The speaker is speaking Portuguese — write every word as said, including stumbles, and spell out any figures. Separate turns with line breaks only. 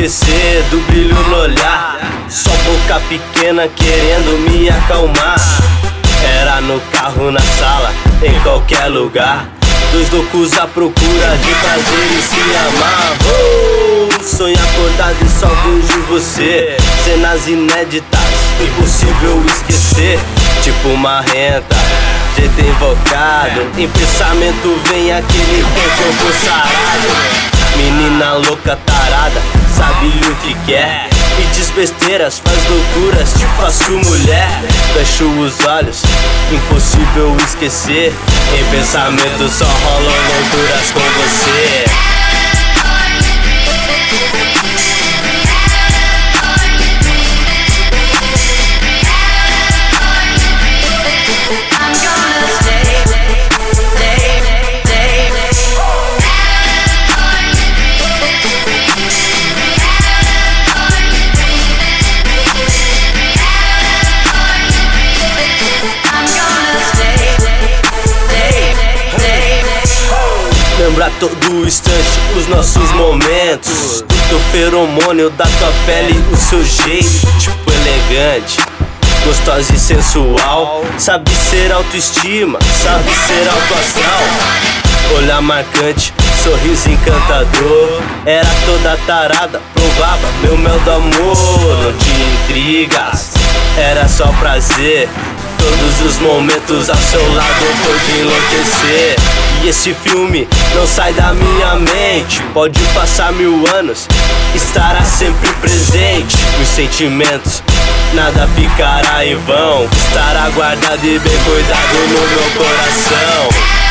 esquecer do brilho no olhar. Só boca pequena querendo me acalmar. Era no carro, na sala, em qualquer lugar. Dois loucos à procura de prazer e se amar. Oh, sonho acordado e só vejo você. Cenas inéditas, impossível esquecer. Tipo uma renta, jeito invocado. Em pensamento vem aquele tempo sarado. Menina louca, tarada, sabe o que quer. Me diz besteiras, faz loucuras, te faço mulher. Fecho os olhos, impossível esquecer. Em pensamento só rolam loucuras com você. Lembra todo instante os nossos momentos. O teu feromônio da tua pele, o seu jeito, tipo elegante, gostosa e sensual. Sabe ser autoestima, sabe ser alto astral. Olhar marcante, sorriso encantador. Era toda tarada, provava meu mel do amor. Não tinha intrigas, era só prazer. Todos os momentos ao seu lado pode enlouquecer. E esse filme não sai da minha mente. Pode passar mil anos, estará sempre presente. Os sentimentos, nada ficará em vão. Estará guardado e bem cuidado no meu coração.